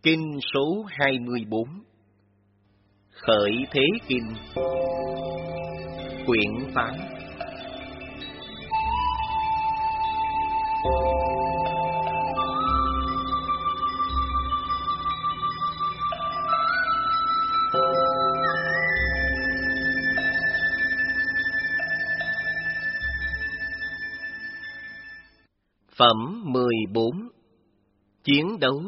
Kinh số 24. Khởi Thế Kinh. Quyển 8. Phẩm 14. Chiến đấu.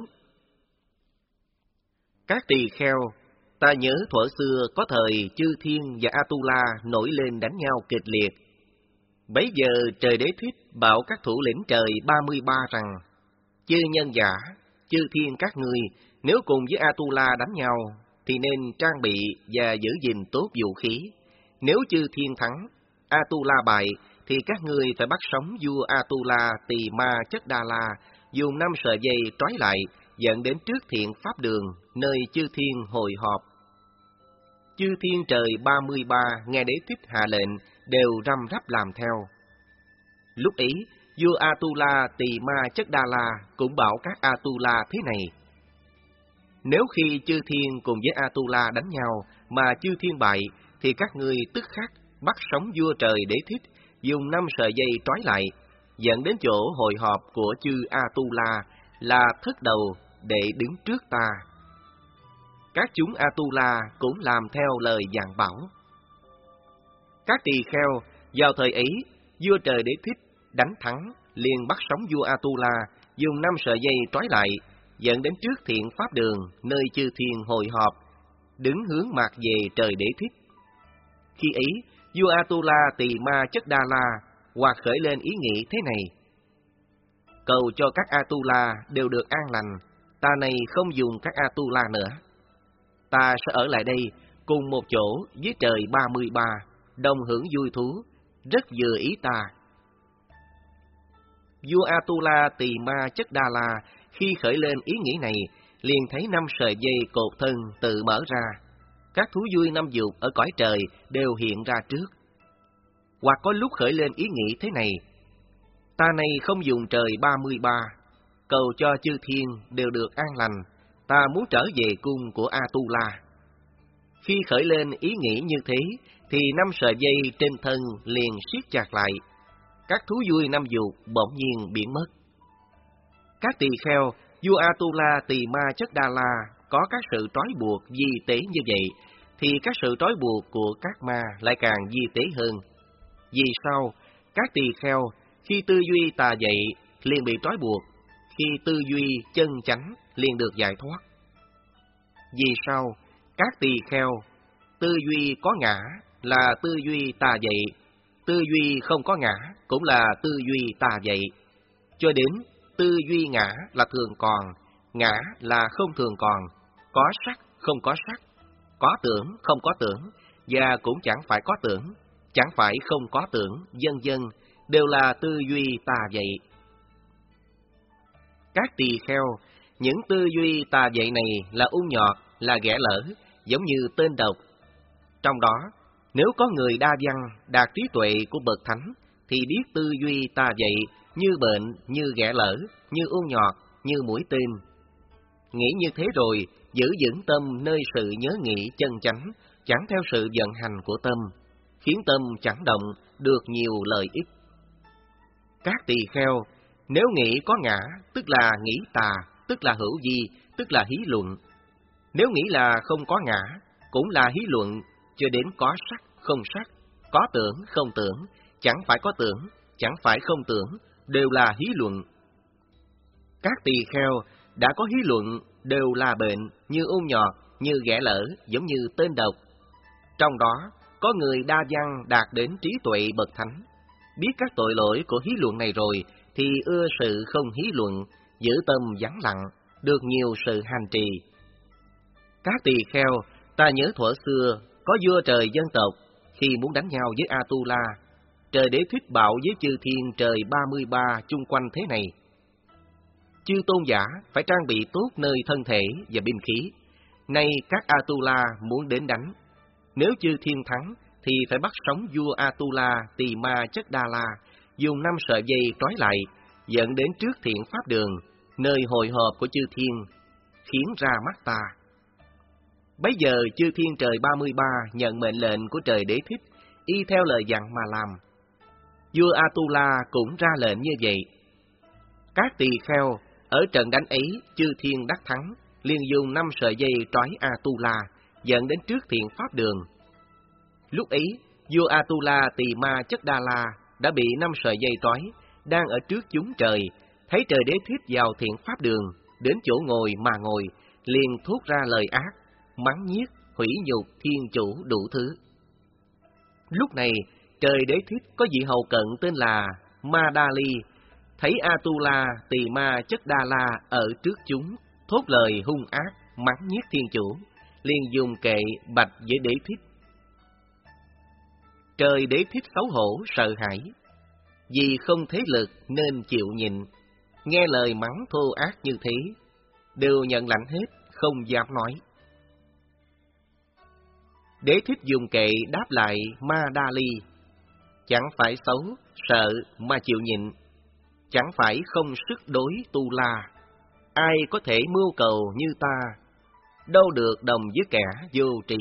Các tỳ kheo, ta nhớ thuở xưa có thời Chư Thiên và Atula nổi lên đánh nhau kịch liệt. Bấy giờ trời Đế Thích bảo các thủ lĩnh trời 33 rằng: chư nhân giả, chư thiên các ngươi, nếu cùng với Atula đánh nhau, thì nên trang bị và giữ gìn tốt vũ khí. Nếu chư thiên thắng, Atula bại, thì các ngươi phải bắt sống vua Atula Tỳ Ma Chất Đa La, dùng 5 sợi dây trói lại, dẫn đến trước thiện pháp đường, nơi chư thiên hội họp. Chư thiên trời 33 nghe Đế Thích hạ lệnh, đều răm rắp làm theo. Lúc ấy, vua Atula Tỳ Ma Chất Đa La cũng bảo các Atula thế này: nếu khi chư thiên cùng với Atula đánh nhau mà chư thiên bại, thì các ngươi tức khắc bắt sống vua trời Đế Thích, dùng 5 sợi dây trói lại, dẫn đến chỗ hội họp của chư Atula là thất đầu, để đứng trước ta. Các chúng Atula cũng làm theo lời dặn bảo. Các tỳ kheo, vào thời ấy, vua trời Đế Thích đánh thắng, liền bắt sống vua Atula, dùng 5 sợi dây trói lại, dẫn đến trước thiện pháp đường, nơi chư thiên hội họp, đứng hướng mặt về trời Đế Thích. Khi ấy, vua Atula Tỳ Ma Chất Đa La hoặc khởi lên ý nghĩ thế này: cầu cho các Atula đều được an lành, ta này không dùng các Atula nữa. Ta sẽ ở lại đây cùng một chỗ với trời 33, đồng hưởng vui thú, rất vừa ý ta. Vua Atula Tỳ Ma Chất Đa La khi khởi lên ý nghĩ này, liền thấy 5 sợi dây cột thân tự mở ra. Các thú vui 5 dục ở cõi trời đều hiện ra trước. Hoặc có lúc khởi lên ý nghĩ thế này: ta này không dùng trời 33, cầu cho chư thiên đều được an lành, ta muốn trở về cung của Atula. Khi khởi lên ý nghĩ như thế, thì 5 sợi dây trên thân liền siết chặt lại. Các thú vui 5 dục bỗng nhiên biến mất. Các tỳ kheo, vua Atula Tỳ Ma Chất Đa La có các sự trói buộc vi tế như vậy, thì các sự trói buộc của các ma lại càng vi tế hơn. Vì sao? Các tỳ kheo, khi tư duy tà dậy, liền bị trói buộc; khi tư duy chân chánh, liền được giải thoát. Vì sao? Các tỳ kheo, tư duy có ngã là tư duy tà dậy, tư duy không có ngã cũng là tư duy tà dậy, cho đến tư duy ngã là thường còn, ngã là không thường còn, có sắc không có sắc, có tưởng không có tưởng, và cũng chẳng phải có tưởng, chẳng phải không có tưởng, vân vân, đều là tư duy tà dậy. Các tỳ kheo, những tư duy tà dậy này là u nhọt, là ghẻ lỡ, giống như tên độc. Trong đó, nếu có người đa văn, đạt trí tuệ của bậc thánh, thì biết tư duy tà dậy như bệnh, như ghẻ lỡ, như u nhọt, như mũi tên. Nghĩ như thế rồi, giữ vững tâm nơi sự nhớ nghĩ chân chánh, chẳng theo sự vận hành của tâm, khiến tâm chẳng động, được nhiều lợi ích. Các tỳ kheo, nếu nghĩ có ngã, tức là nghĩ tà, tức là hữu vi, tức là hí luận. Nếu nghĩ là không có ngã, cũng là hí luận, cho đến có sắc, không sắc, có tưởng, không tưởng, chẳng phải có tưởng, chẳng phải không tưởng, đều là hí luận. Các tỳ kheo đã có hí luận, đều là bệnh, như u nhọt, như ghẻ lỡ, giống như tên độc. Trong đó, có người đa văn đạt đến trí tuệ bậc thánh, biết các tội lỗi của hí luận này rồi, thì ưa sự không hí luận, giữ tâm vắng lặng, được nhiều sự hành trì. Các tỳ kheo, ta nhớ thuở xưa, có vua trời dân tộc, khi muốn đánh nhau với Atula, trời Đế Thích bảo với chư thiên trời 33 chung quanh thế này: chư tôn giả phải trang bị tốt nơi thân thể và binh khí. Nay các Atula muốn đến đánh, nếu chư thiên thắng, thì phải bắt sống vua Atula Tỳ Ma Chất Đa La, dùng 5 sợi dây trói lại, dẫn đến trước thiện pháp đường, nơi hội họp của chư thiên. khiến ra mắt ta. Bấy giờ chư thiên trời 33 nhận mệnh lệnh của trời Đế Thích, y theo lời dặn mà làm. Vua Atula cũng ra lệnh như vậy. Các tỳ kheo ở trận đánh ấy, chư thiên đắc thắng, liền dùng 5 sợi dây trói Atula, dẫn đến trước Thiện Pháp Đường. Lúc ấy, vua Atula Tỳ Ma Chất Đa La đã bị 5 sợi dây trói, đang ở trước chúng trời, thấy trời Đế Thích vào Thiện Pháp Đường, đến chỗ ngồi mà ngồi, liền thốt ra lời ác, mắng nhiếc, hủy nhục thiên chủ đủ thứ. Lúc này, trời Đế Thích có vị hầu cận tên là Madali, thấy Atula Tỳ Ma Chất Đa La ở trước chúng, thốt lời hung ác, mắng nhiếc thiên chủ, liền dùng kệ bạch với Đế Thích. Trời Đế Thích xấu hổ sợ hãi, vì không thế lực nên chịu nhịn, nghe lời mắng thô ác như thế, đều nhận lãnh hết, không dám nói. Đế Thích dùng kệ đáp lại Madali, chẳng phải xấu, sợ mà chịu nhịn, chẳng phải không sức đối tu la, ai có thể mưu cầu như ta, đâu được đồng với kẻ vô trí.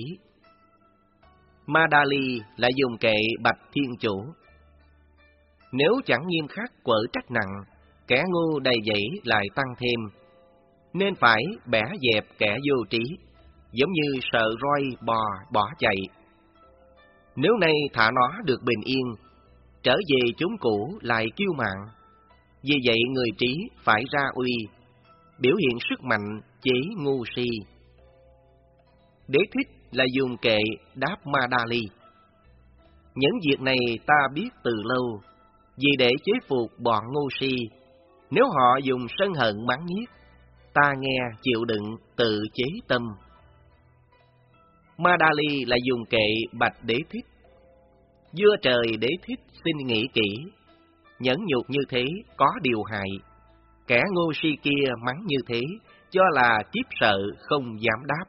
Madali lại dùng kệ bạch thiên chủ, nếu chẳng nghiêm khắc quở trách nặng, kẻ ngu đầy dẫy lại tăng thêm, nên phải bẻ dẹp kẻ vô trí, giống như sợ roi bò bỏ chạy. Nếu nay thả nó được bình yên, trở về chốn cũ lại kiêu mạn, vì vậy người trí phải ra uy, biểu hiện sức mạnh chế ngu si. Đế Thích là dùng kệ đáp Madali, những việc này ta biết từ lâu, vì để chế phục bọn ngu si, nếu họ dùng sân hận mắng nhiếc, ta nghe chịu đựng tự chế tâm. Madali lại dùng kệ bạch Đế Thích, vua trời Đế Thích xin nghĩ kỹ, nhẫn nhục như thế có điều hại, kẻ ngu si kia mắng như thế, cho là kiếp sợ không dám đáp.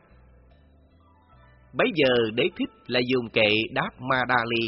Bấy giờ Đế Thích lại dùng kệ đáp Madali,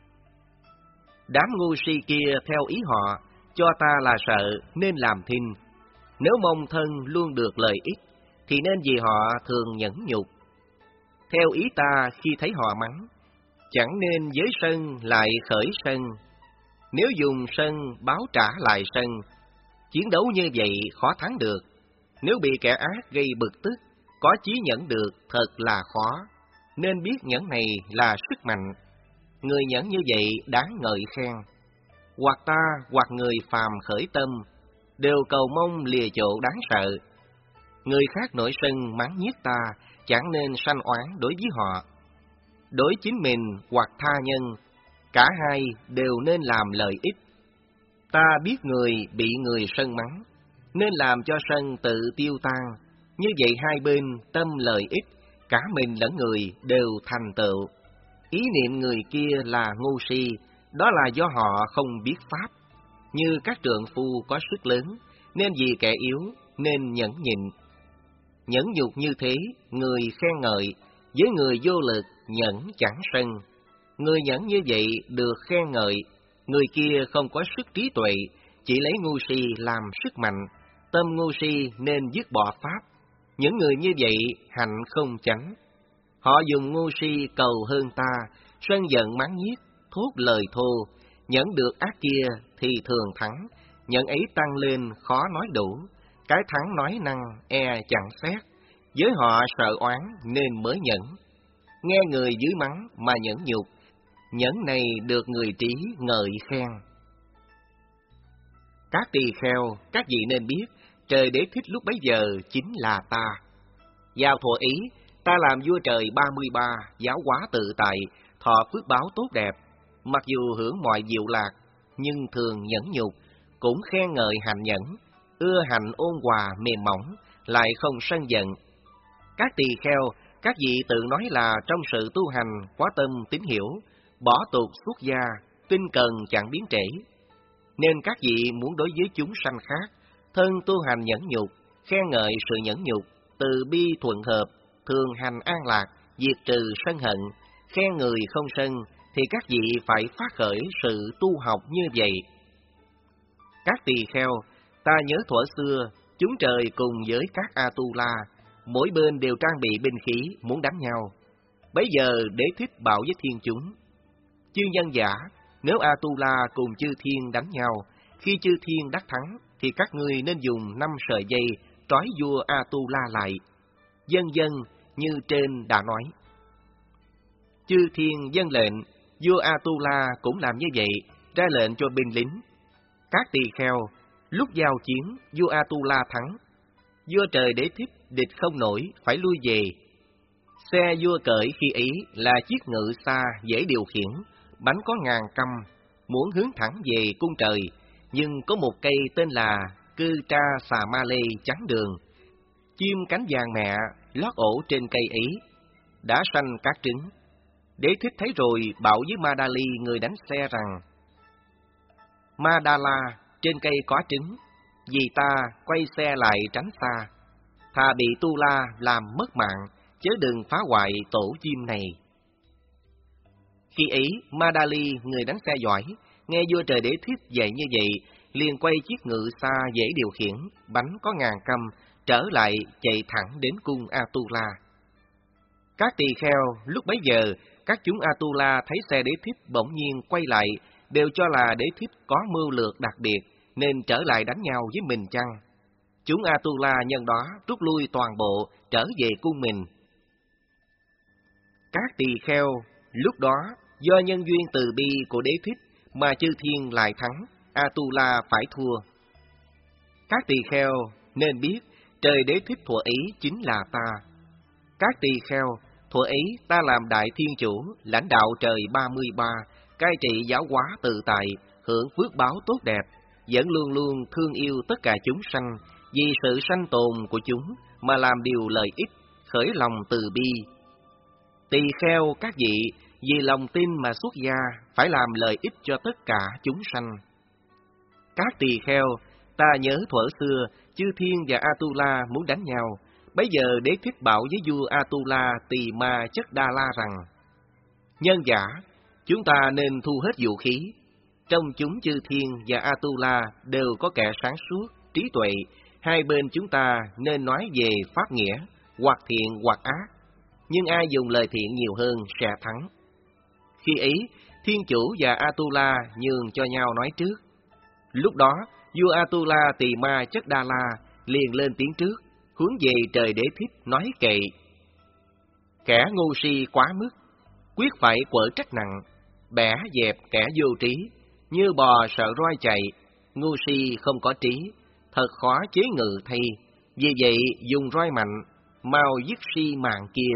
đám ngu si kia theo ý họ, cho ta là sợ nên làm thinh, nếu mong thân luôn được lợi ích, thì nên vì họ thường nhẫn nhục. Theo ý ta khi thấy họ mắng, chẳng nên với sân lại khởi sân, nếu dùng sân báo trả lại sân, chiến đấu như vậy khó thắng được, nếu bị kẻ ác gây bực tức, có chí nhẫn được thật là khó, nên biết nhẫn này là sức mạnh. Người nhẫn như vậy đáng ngợi khen. Hoặc ta hoặc người phàm khởi tâm, đều cầu mong lìa chỗ đáng sợ. Người khác nổi sân mắng nhiếc ta, chẳng nên sanh oán đối với họ. Đối chính mình hoặc tha nhân, cả hai đều nên làm lợi ích. Ta biết người bị người sân mắng, nên làm cho sân tự tiêu tan. Như vậy hai bên tâm lợi ích, cả mình lẫn người đều thành tựu. Ý niệm người kia là ngu si, đó là do họ không biết pháp. Như các trượng phu có sức lớn, nên vì kẻ yếu nên nhẫn nhịn. Nhẫn nhục như thế, người khen ngợi, với người vô lực nhẫn chẳng sân. Người nhẫn như vậy được khen ngợi, người kia không có sức trí tuệ, chỉ lấy ngu si làm sức mạnh, tâm ngu si nên dứt bỏ pháp. Những người như vậy hạnh không chánh. Họ dùng ngu si cầu hơn ta, sân giận mắng nhiếc, thốt lời thô, nhẫn được ác kia thì thường thắng, nhẫn ấy tăng lên khó nói đủ, cái thắng nói năng e chẳng xét, với họ sợ oán nên mới nhẫn. Nghe người dưới mắng mà nhẫn nhục, nhẫn này được người trí ngợi khen. Các tỳ kheo, các vị nên biết, trời Đế Thích lúc bấy giờ chính là ta. Vào thuở ý, ta làm vua trời 33, giáo hóa tự tại, thọ phước báo tốt đẹp, mặc dù hưởng mọi diệu lạc, nhưng thường nhẫn nhục, cũng khen ngợi hành nhẫn, ưa hành ôn hòa mềm mỏng, lại không sân giận. Các tỳ kheo, các vị tự nói là trong sự tu hành quá tâm tín hiểu, bỏ tục xuất gia, tinh cần chẳng biến trễ. Nên các vị muốn đối với chúng sanh khác, thân tu hành nhẫn nhục, khen ngợi sự nhẫn nhục, từ bi thuận hợp, thường hành an lạc, diệt trừ sân hận, khen người không sân, thì các vị phải phát khởi sự tu học như vậy. Các tỳ kheo, ta nhớ thuở xưa, chúng trời cùng với các Atula, mỗi bên đều trang bị binh khí muốn đánh nhau. Bấy giờ Đế Thích bảo với thiên chúng: chư nhân giả, nếu Atula cùng chư thiên đánh nhau, khi chư thiên đắc thắng, thì các ngươi nên dùng 5 sợi dây trói vua Atula lại, vân vân như trên đã nói. Chư thiên vâng lệnh, vua Atula cũng làm như vậy, ra lệnh cho binh lính. Các tỳ kheo, lúc giao chiến, vua Atula thắng. Vua trời Đế Thích địch không nổi, phải lui về. Xe vua cởi khi ấy là chiếc ngự xa dễ điều khiển, bánh có ngàn căm, muốn hướng thẳng về cung trời, nhưng có một cây tên là Cư Tra Xà Ma Lê chắn đường. Chim cánh vàng mẹ lót ổ trên cây ấy, đã sanh các trứng. Đế Thích thấy rồi bảo với Madali người đánh xe rằng: Madala, trên cây có trứng, vì ta quay xe lại tránh xa, thà bị Tu La làm mất mạng, chớ đừng phá hoại tổ chim này. Khi ấy, Madali, người đánh xe giỏi, nghe vua trời Đế Thích dạy như vậy, liền quay chiếc ngự xa dễ điều khiển, bánh có ngàn căm, trở lại chạy thẳng đến cung Atula. Các tỳ kheo lúc bấy giờ, các chúng Atula thấy xe Đế Thích bỗng nhiên quay lại, đều cho là Đế Thích có mưu lược đặc biệt, nên trở lại đánh nhau với mình chăng? Chúng Atula nhân đó rút lui toàn bộ, trở về cung mình. Các tỳ kheo lúc đó, do nhân duyên từ bi của Đế Thích mà chư thiên lại thắng, Atula phải thua. Các tỳ kheo nên biết, trời Đế Thích thuở ấy chính là ta. Các tỳ kheo, thuở ấy ta làm đại thiên chủ, lãnh đạo trời 33, cai trị giáo hóa tự tại, hưởng phước báo tốt đẹp, vẫn luôn luôn thương yêu tất cả chúng sanh, vì sự sanh tồn của chúng mà làm điều lợi ích, khởi lòng từ bi. Tỳ kheo các vị, vì lòng tin mà xuất gia, phải làm lợi ích cho tất cả chúng sanh. Các tỳ kheo, ta nhớ thuở xưa, chư thiên và Atula muốn đánh nhau. Bấy giờ Đế Thích bảo với vua Atula Tỳ Ma Chất Đa La rằng: nhân giả, chúng ta nên thu hết vũ khí. Trong chúng chư thiên và Atula đều có kẻ sáng suốt, trí tuệ, hai bên chúng ta nên nói về pháp nghĩa, hoặc thiện hoặc ác, nhưng ai dùng lời thiện nhiều hơn sẽ thắng. Khi ấy, thiên chủ và Atula nhường cho nhau nói trước. Lúc đó, vua Atula Tỳ Ma Chất Đa La liền lên tiếng trước, hướng về trời Đế Thích nói kệ: kẻ ngu si quá mức, quyết phải quở trách nặng, bẻ dẹp kẻ vô trí, như bò sợ roi chạy, ngu si không có trí, thật khó chế ngự thay, vì vậy dùng roi mạnh, mau dứt si mạng kia.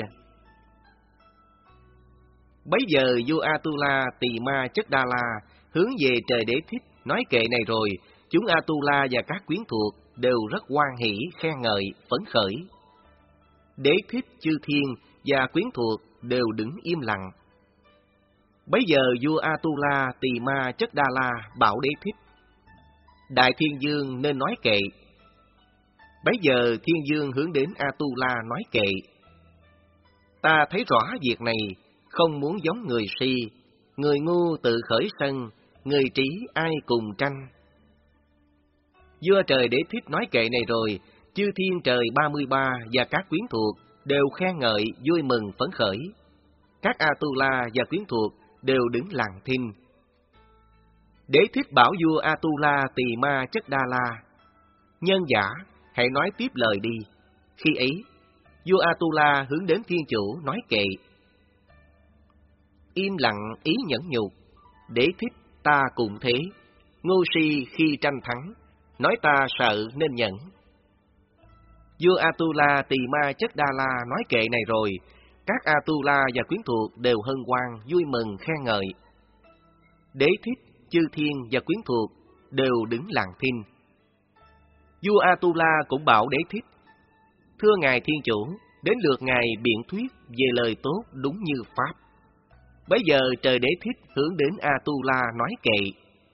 Bấy giờ vua Atula Tỳ Ma Chất Đa La hướng về trời Đế Thích nói kệ này rồi, chúng Atula và các quyến thuộc đều rất hoan hỷ, khen ngợi, phấn khởi. Đế Thích, chư thiên và quyến thuộc đều đứng im lặng. Bấy giờ vua Atula Tỳ Ma Chất Đa La bảo Đế Thích: đại thiên dương nên nói kệ. Bấy giờ thiên dương hướng đến Atula nói kệ: ta thấy rõ việc này, không muốn giống người si, người ngu tự khởi sân, người trí ai cùng tranh. Vua trời Đế Thích nói kệ này rồi, chư thiên trời 33 và các quyến thuộc đều khen ngợi, vui mừng phấn khởi. Các Atula và quyến thuộc đều đứng lặng thinh. Đế Thích bảo vua Atula Tỳ Ma Chất Đa La: nhân giả, hãy nói tiếp lời đi. Khi ấy, vua Atula hướng đến thiên chủ nói kệ: im lặng ý nhẫn nhục, Đế Thích ta cũng thế, ngu si khi tranh thắng, nói ta sợ nên nhẫn. Vua Atula Tỳ Ma Chất Đa La nói kệ này rồi, các Atula và quyến thuộc đều hân hoan, vui mừng khen ngợi. Đế Thích, chư thiên và quyến thuộc đều đứng lặng thinh. Vua Atula cũng bảo Đế Thích: thưa ngài thiên chủ, đến lượt ngài biện thuyết về lời tốt đúng như pháp. Bấy giờ trời Đế Thích hướng đến Atula nói kệ: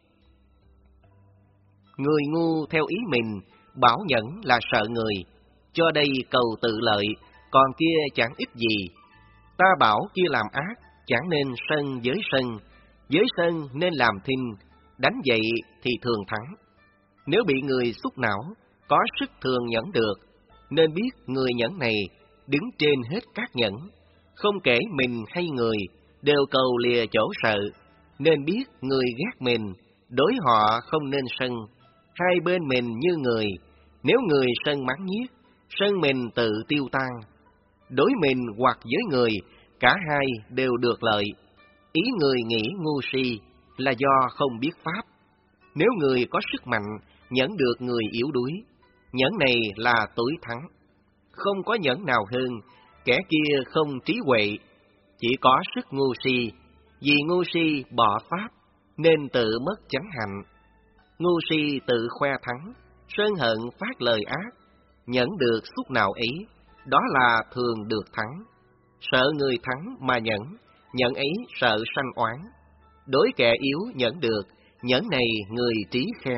người ngu theo ý mình, bảo nhẫn là sợ người, cho đây cầu tự lợi, còn kia chẳng ích gì. Ta bảo kia làm ác, chẳng nên sân với sân nên làm thinh, đánh vậy thì thường thắng. Nếu bị người xúc não, có sức thường nhẫn được, nên biết người nhẫn này đứng trên hết các nhẫn, không kể mình hay người, đều cầu lìa chỗ sợ, nên biết người ghét mình, đối họ không nên sân, hai bên mình như người, nếu người sân mắng nhiếc, sân mình tự tiêu tan, đối mình hoặc với người, cả hai đều được lợi. Ý người nghĩ ngu si là do không biết pháp. Nếu người có sức mạnh, nhẫn được người yếu đuối, nhẫn này là tối thắng. Không có nhẫn nào hơn, kẻ kia không trí huệ, chỉ có sức ngu si, vì ngu si bỏ pháp, nên tự mất chánh hạnh. Ngu si tự khoe thắng, sơn hận phát lời ác, nhẫn được xúc nào ấy, đó là thường được thắng. Sợ người thắng mà nhẫn ấy sợ sanh oán. Đối kẻ yếu nhẫn được, nhẫn này người trí khen.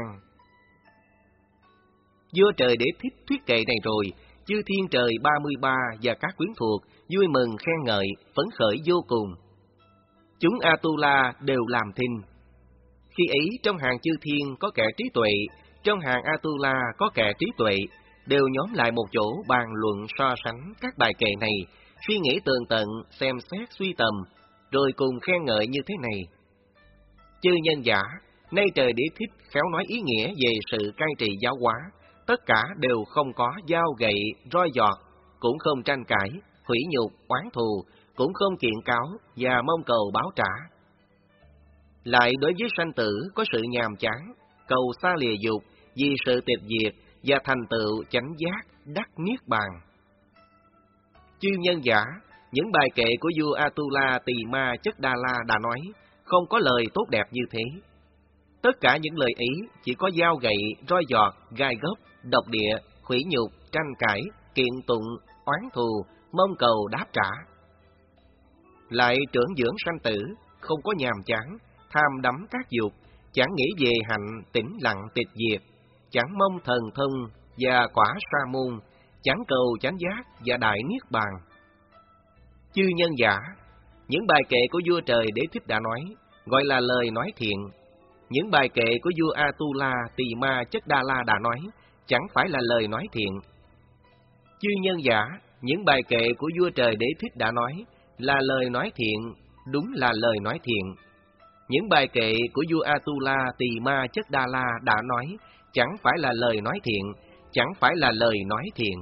Vua trời Đế Thích thuyết kệ này rồi, chư thiên trời 33 và các quyến thuộc vui mừng khen ngợi, phấn khởi vô cùng. Chúng Atula đều làm thinh. Khi ấy trong hàng chư thiên có kẻ trí tuệ, trong hàng Atula có kẻ trí tuệ, đều nhóm lại một chỗ bàn luận so sánh các bài kệ này, suy nghĩ tường tận, xem xét suy tầm, rồi cùng khen ngợi như thế này. Chư nhân giả, nay trời Đế Thích khéo nói ý nghĩa về sự cai trị giáo hóa, tất cả đều không có dao gậy, roi giọt, cũng không tranh cãi, hủy nhục, oán thù, cũng không kiện cáo và mong cầu báo trả. Lại đối với sanh tử có sự nhàm chán, cầu xa lìa dục, vì sự tịch diệt và thành tựu chánh giác, đắc niết bàn. Chư nhân giả, những bài kệ của vua Atula Tỳ Ma Chất Đa La đã nói, không có lời tốt đẹp như thế. Tất cả những lời ấy chỉ có dao gậy, roi giọt, gai góc, độc địa, hủy nhục, tranh cãi, kiện tụng, oán thù, mong cầu đáp trả. Lại trưởng dưỡng sanh tử, không có nhàm chán, tham đắm các dục, chẳng nghĩ về hạnh tĩnh lặng tịch diệt, chẳng mong thần thông và quả sa môn, chẳng cầu chánh giác và đại niết bàn. Chư nhân giả, những bài kệ của vua trời Đế Thích đã nói, gọi là lời nói thiện. Những bài kệ của vua Atula Tỳ Ma Chất Đa La đã nói, chẳng phải là lời nói thiện. Chư nhân giả, những bài kệ của vua trời Đế Thích đã nói, là lời nói thiện, đúng là lời nói thiện. Những bài kệ của vua Atula Tỳ Ma Chất Đa La đã nói, chẳng phải là lời nói thiện, chẳng phải là lời nói thiện.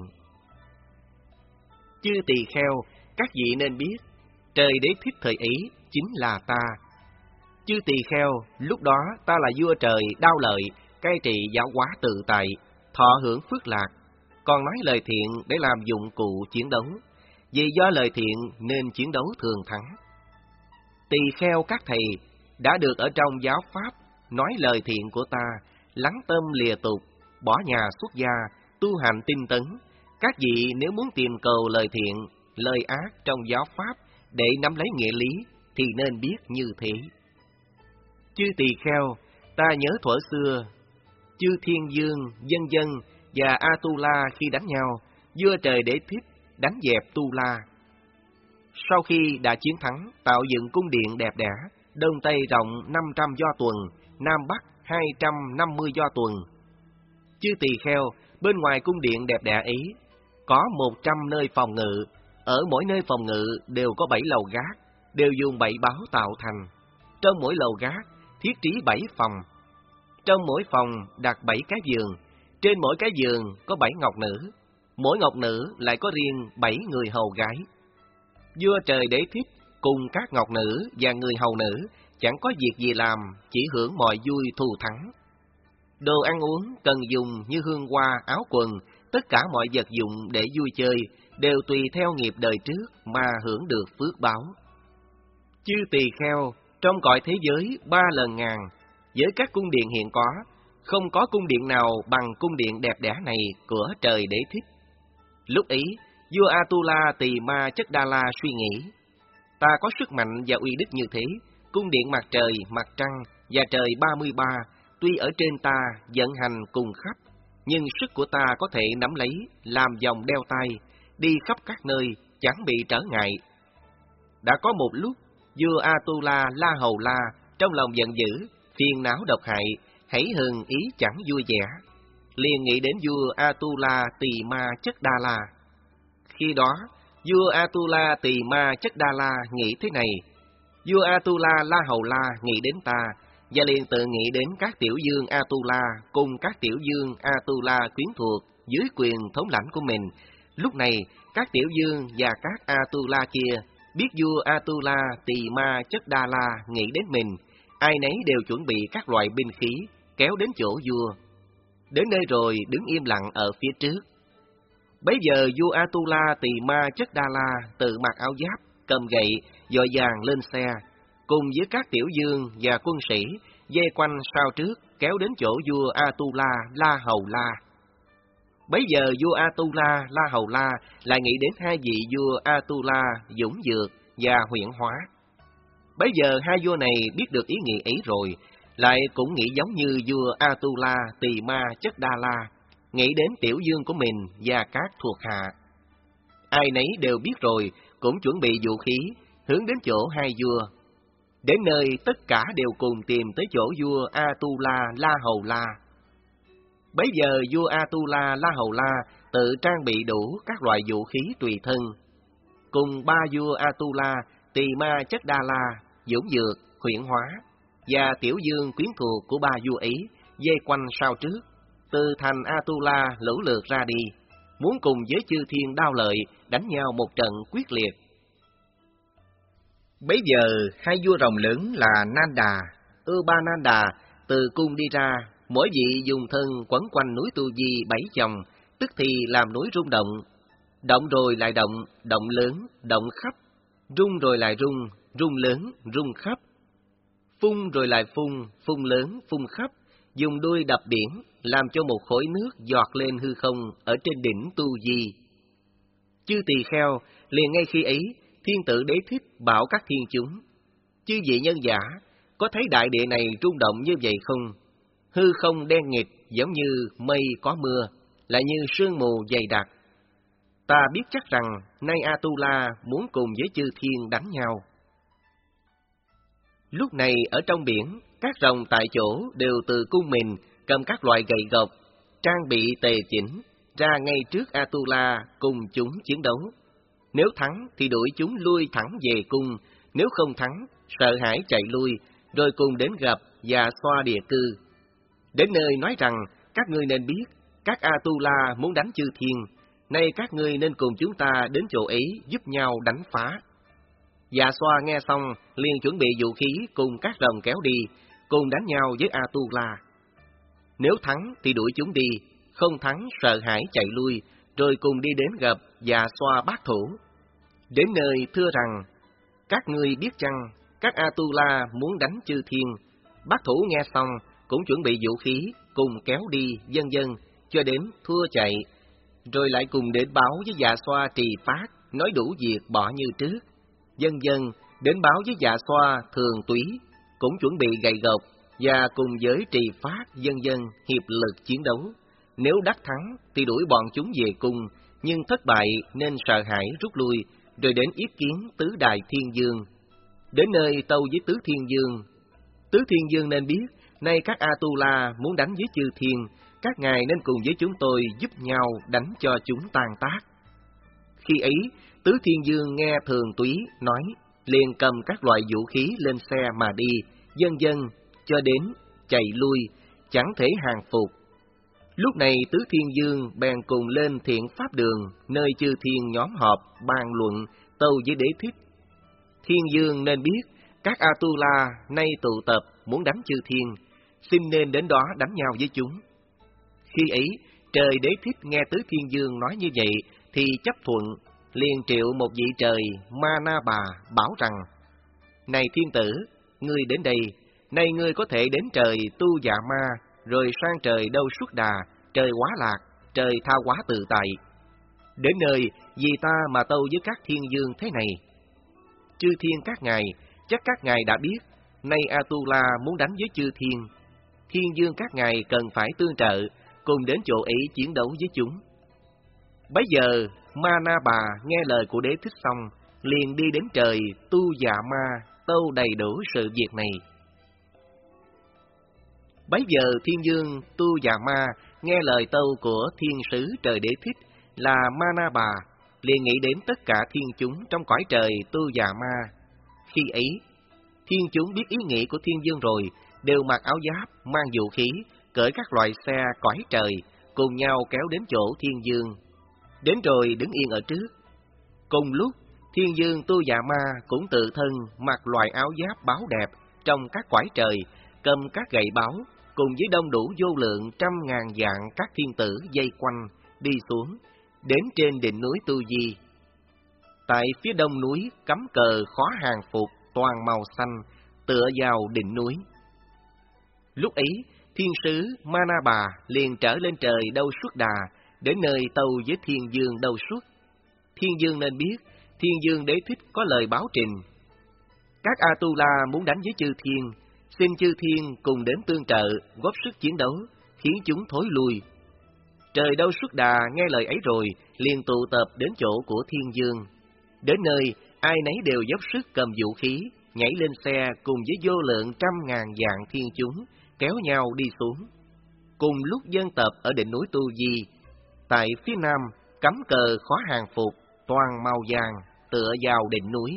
Chư tỳ kheo, các vị nên biết, trời Đế Thích thời ấy chính là ta. Chư tỳ kheo, lúc đó ta là vua trời đao lợi, cai trị giáo hóa tự tại, thọ hưởng phước lạc, còn nói lời thiện để làm dụng cụ chiến đấu. Vì do lời thiện nên chiến đấu thường thắng. Tỳ kheo các thầy đã được ở trong giáo pháp nói lời thiện của ta, lắng tâm lìa tục, bỏ nhà xuất gia, tu hành tinh tấn. Các vị nếu muốn tìm cầu lời thiện, lời ác trong giáo pháp để nắm lấy nghĩa lý thì nên biết như thế. Chư tỳ kheo, ta nhớ thuở xưa, chư thiên dương, dân dân và Atula khi đánh nhau, vua trời Đế Thích đánh dẹp Tu La. Sau khi đã chiến thắng, tạo dựng cung điện đẹp đẽ, đông tây rộng 500 do tuần, nam bắc 250 do tuần. Chư tỳ kheo, bên ngoài cung điện đẹp đẽ ấy, có 100 nơi phòng ngự, ở mỗi nơi phòng ngự đều có 7 lầu gác, đều dùng 7 báo tạo thành. Trong mỗi lầu gác, thiết trí 7 phòng. Trong mỗi phòng đặt 7 cái giường, trên mỗi cái giường có 7 ngọc nữ, mỗi ngọc nữ lại có riêng 7 người hầu gái. Vua trời Đế Thích cùng các ngọc nữ và người hầu nữ chẳng có việc gì làm, chỉ hưởng mọi vui thù thắng. Đồ ăn uống cần dùng như hương hoa, áo quần, tất cả mọi vật dụng để vui chơi đều tùy theo nghiệp đời trước mà hưởng được phước báo. Chư tỳ kheo, trong cõi thế giới 3 lần ngàn, với các cung điện hiện có, không có cung điện nào bằng cung điện đẹp đẽ này của trời Đế Thích. Lúc ấy, vua Atula Tỳ Ma Chất Đa La suy nghĩ, ta có sức mạnh và uy đức như thế, cung điện mặt trời, mặt trăng và trời 33 tuy ở trên ta vận hành cùng khắp, nhưng sức của ta có thể nắm lấy, làm vòng đeo tay, đi khắp các nơi, chẳng bị trở ngại. Đã có một lúc, vua Atula La Hầu La trong lòng giận dữ, phiền não độc hại, hãy hừng ý chẳng vui vẻ. liền nghĩ đến vua Atula Tỳ Ma Chất Đa La. Khi đó, vua Atula Tỳ Ma Chất Đa La nghĩ thế này: vua Atula La Hầu La nghĩ đến ta, và liền tự nghĩ đến các tiểu dương Atula cùng các tiểu dương Atula quyến thuộc dưới quyền thống lãnh của mình. Lúc này, các tiểu dương và các Atula kia biết vua Atula Tỳ Ma Chất Đa La nghĩ đến mình, ai nấy đều chuẩn bị các loại binh khí kéo đến chỗ vua. Đến nơi rồi đứng im lặng ở phía trước. Bấy giờ vua Atula Tỳ Ma Chất Đa La tự mặc áo giáp, cầm gậy, vội vàng lên xe, cùng với các tiểu dương và quân sĩ dây quanh sau trước kéo đến chỗ vua Atula La Hầu La. Bấy giờ vua Atula La Hầu La lại nghĩ đến hai vị vua Atula Dũng Dược và Huyễn Hóa. Bấy giờ hai vua này biết được ý nghĩ ấy rồi, lại cũng nghĩ giống như vua Atula Tỳ Ma Chất Đa La, nghĩ đến tiểu dương của mình và các thuộc hạ. Ai nấy đều biết rồi, cũng chuẩn bị vũ khí, hướng đến chỗ hai vua. Đến nơi tất cả đều cùng tìm tới chỗ vua Atula La Hầu La. Bấy giờ vua Atula La Hầu La tự trang bị đủ các loại vũ khí tùy thân, cùng ba vua Atula Tỳ Ma Chất Đa La, Dũng Dược, Huyễn Hóa và tiểu dương quyến thuộc của ba vua ấy dây quanh sau trước, từ thành Atula lũ lượt ra đi, muốn cùng với chư thiên Đao Lợi đánh nhau một trận quyết liệt. Bấy giờ hai vua rồng lớn là Nanda, Upananda từ cung đi ra, mỗi vị dùng thân quấn quanh núi Tu Di 7 vòng, tức thì làm núi rung động. Động rồi lại động, động lớn, động khắp, rung rồi lại rung, rung lớn, rung khắp. Phun rồi lại phun, phun lớn, phun khắp, dùng đuôi đập biển, làm cho một khối nước giọt lên hư không ở trên đỉnh Tu Di. Chư tỳ kheo liền ngay khi ấy, thiên tử Đế Thích bảo các thiên chúng: chư vị nhân giả, có thấy đại địa này rung động như vậy không? Hư không đen nghịt giống như mây có mưa, lại như sương mù dày đặc. Ta biết chắc rằng nay Atula muốn cùng với chư thiên đánh nhau. Lúc này ở trong biển, các rồng tại chỗ đều từ cung mình cầm các loại gậy gộc, trang bị tề chỉnh, ra ngay trước Atula cùng chúng chiến đấu. Nếu thắng thì đuổi chúng lui thẳng về cung, nếu không thắng, sợ hãi chạy lui, rồi cùng đến gặp và xoa địa cư. Đến nơi nói rằng, các ngươi nên biết, các Atula muốn đánh chư thiên, nay các ngươi nên cùng chúng ta đến chỗ ấy giúp nhau đánh phá. Dạ xoa nghe xong, liền chuẩn bị vũ khí cùng các rồng kéo đi, cùng đánh nhau với Atula. Nếu thắng thì đuổi chúng đi, không thắng sợ hãi chạy lui, rồi cùng đi đến gặp và xoa bác thủ. Đến nơi thưa rằng, các ngươi biết chăng, các Atula muốn đánh chư thiên. Bác thủ nghe xong, cũng chuẩn bị vũ khí, cùng kéo đi, vân vân, cho đến thua chạy, rồi lại cùng đến báo với Dạ Xoa trì phát, nói đủ việc bỏ như trước. Vân vân, đến báo với Dạ Xoa thường túy, cũng chuẩn bị gậy gộc, và cùng với trì phát, vân vân, hiệp lực chiến đấu. Nếu đắc thắng, thì đuổi bọn chúng về cung, nhưng thất bại nên sợ hãi rút lui, rồi đến yết kiến tứ đại thiên dương. Đến nơi tâu với tứ thiên dương. Tứ thiên dương nên biết, nay các Atula muốn đánh với chư thiên, các ngài nên cùng với chúng tôi giúp nhau đánh cho chúng tan tác. Khi ấy, tứ thiên dương nghe thường túy nói, liền cầm các loại vũ khí lên xe mà đi, vân vân, cho đến chạy lui, chẳng thể hàng phục. Lúc này tứ thiên dương bèn cùng lên Thiện Pháp Đường, nơi chư thiên nhóm họp bàn luận tâu với Đế Thích. Thiên dương nên biết, các Atula nay tụ tập muốn đánh chư thiên, xin nên đến đó đánh nhau với chúng. Khi ấy, trời Đế Thích nghe tứ thiên dương nói như vậy, thì chấp thuận, liền triệu một vị trời Ma Bà bảo rằng: này thiên tử, ngươi đến đây, nay ngươi có thể đến trời Tu Dạ Ma, rồi sang trời Đâu Xuất Đà, trời Quá Lạc, trời Tha Quá Tự Tại. Đến nơi, vì ta mà tâu với các thiên dương thế này: chư thiên các ngài, chắc các ngài đã biết, nay Atula muốn đánh với chư thiên. Thiên dương các ngài cần phải tương trợ, cùng đến chỗ ấy chiến đấu với chúng. Bấy giờ, Ma Bà nghe lời của Đế Thích xong, liền đi đến trời Tu Dạ Ma, tâu đầy đủ sự việc này. Bấy giờ thiên dương Tu Dạ Ma nghe lời tâu của thiên sứ trời Đế Thích là Manaba, liền nghĩ đến tất cả thiên chúng trong cõi trời Tu Già Ma. Khi ấy, thiên chúng biết ý nghĩ của thiên dương rồi, đều mặc áo giáp, mang vũ khí, cởi các loại xe cõi trời, cùng nhau kéo đến chỗ thiên dương. Đến rồi đứng yên ở trước. Cùng lúc, thiên dương Tu Già Ma cũng tự thân mặc loại áo giáp báo đẹp trong các cõi trời, cầm các gậy báo, cùng với đông đủ vô lượng trăm ngàn vạn các thiên tử dây quanh, đi xuống, đến trên đỉnh núi Tu Di. Tại phía đông núi cắm cờ khó hàng phục toàn màu xanh, tựa vào đỉnh núi. Lúc ấy, thiên sứ Manaba liền trở lên trời Đâu Suốt Đà, đến nơi tâu với thiên dương Đâu Suốt. Thiên dương nên biết, thiên dương Đế Thích có lời báo trình. Các Atula muốn đánh với chư thiên, xin chư thiên cùng đến tương trợ, góp sức chiến đấu, khiến chúng thối lui. Trời Đâu Suốt Đà nghe lời ấy rồi, liền tụ tập đến chỗ của thiên dương. Đến nơi, ai nấy đều dốc sức cầm vũ khí, nhảy lên xe cùng với vô lượng trăm ngàn vạn thiên chúng, kéo nhau đi xuống. Cùng lúc dân tập ở đỉnh núi Tu Di, tại phía nam cắm cờ khó hàng phục, toàn màu vàng, tựa vào đỉnh núi.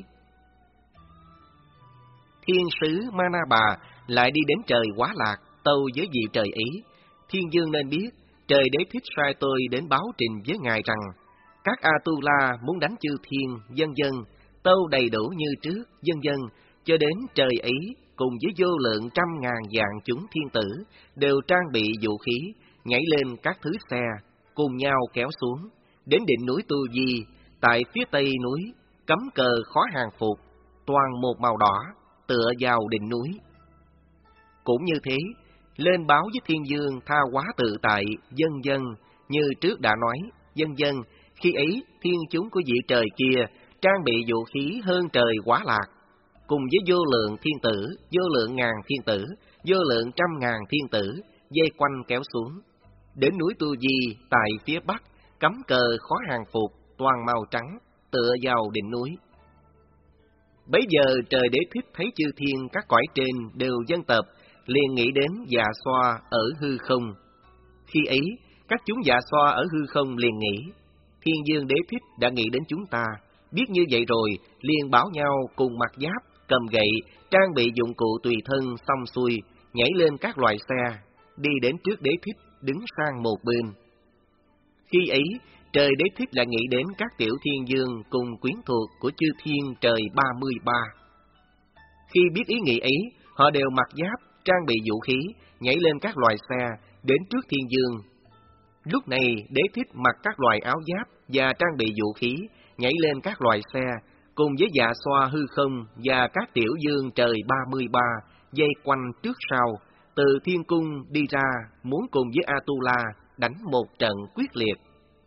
Thiên sứ Manaba lại đi đến trời Quá Lạc, tâu với vị trời ý. Thiên dương nên biết, trời Đế Thích sai tôi đến báo trình với ngài rằng, các Atula muốn đánh chư thiên, vân vân, tâu đầy đủ như trước, vân vân, cho đến trời ý cùng với vô lượng trăm ngàn vạn chúng thiên tử đều trang bị vũ khí, nhảy lên các thứ xe, cùng nhau kéo xuống, đến đỉnh núi Tu Di, tại phía tây núi, cắm cờ khó hàng phục, toàn một màu đỏ, tựa vào đỉnh núi. Cũng như thế, lên báo với thiên dương tha hóa tự tại, vân vân, như trước đã nói, vân vân. Khi ấy, thiên chúng của vị trời kia trang bị vũ khí hơn trời Quá Lạc, cùng với vô lượng thiên tử, vô lượng ngàn thiên tử, vô lượng trăm ngàn thiên tử, dây quanh kéo xuống. Đến núi Tu Di, tại phía bắc, cắm cờ khó hàng phục, toàn màu trắng, tựa vào đỉnh núi. Bấy giờ trời Đế Thích thấy chư thiên các cõi trên đều dân tập, liền nghĩ đến Dạ Xoa ở hư không. Khi ấy, các chúng Dạ Xoa ở hư không liền nghĩ, thiên dương Đế Thích đã nghĩ đến chúng ta, biết như vậy rồi, liền bảo nhau cùng mặc giáp, cầm gậy, trang bị dụng cụ tùy thân xong xuôi, nhảy lên các loại xe, đi đến trước Đế Thích, đứng sang một bên. Khi ấy, trời Đế Thích lại nghĩ đến các tiểu thiên dương cùng quyến thuộc của chư thiên trời 33. Khi biết ý nghĩ ấy, họ đều mặc giáp, trang bị vũ khí, nhảy lên các loại xe, đến trước thiên dương. Lúc này, Đế Thích mặc các loại áo giáp và trang bị vũ khí, nhảy lên các loại xe, cùng với Dạ Xoa hư không và các tiểu dương trời 33, dây quanh trước sau, từ thiên cung đi ra, muốn cùng với Atula đánh một trận quyết liệt.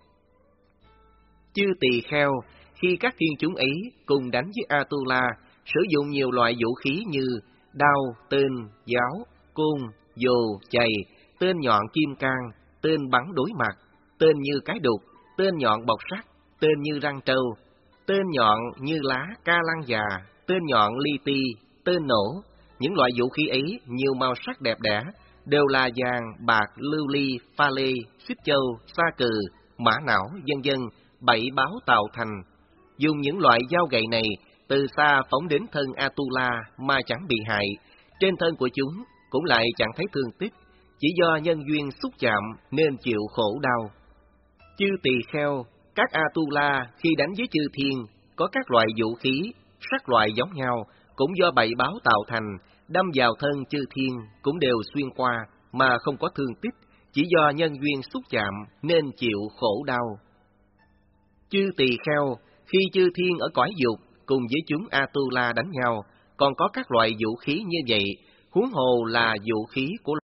Chư tỳ kheo, khi các thiên chúng ấy cùng đánh với Atula, sử dụng nhiều loại vũ khí như đao, tên, giáo, côn, dồ, chày, tên nhọn kim cang, tên bắn đối mặt, tên như cái đục, tên nhọn bọc sắt, tên như răng trâu, tên nhọn như lá ca lăng già, tên nhọn li ti, tên nổ. Những loại vũ khí ấy nhiều màu sắc đẹp đẽ, đều là vàng, bạc, lưu ly, pha lê, xích châu, sa cừ, mã não, vân vân, bảy báo tạo thành. Dùng những loại dao gậy này từ xa phóng đến thân Atula mà chẳng bị hại, trên thân của chúng cũng lại chẳng thấy thương tích, chỉ do nhân duyên xúc chạm nên chịu khổ đau. Chư tỳ kheo, các Atula khi đánh với chư thiên có các loại vũ khí, sắc loại giống nhau, cũng do bảy báo tạo thành, đâm vào thân chư thiên cũng đều xuyên qua mà không có thương tích, chỉ do nhân duyên xúc chạm nên chịu khổ đau. Chư tỳ kheo, khi chư thiên ở cõi dục cùng với chúng Atula đánh nhau, còn có các loại vũ khí như vậy, huống hồ là vũ khí của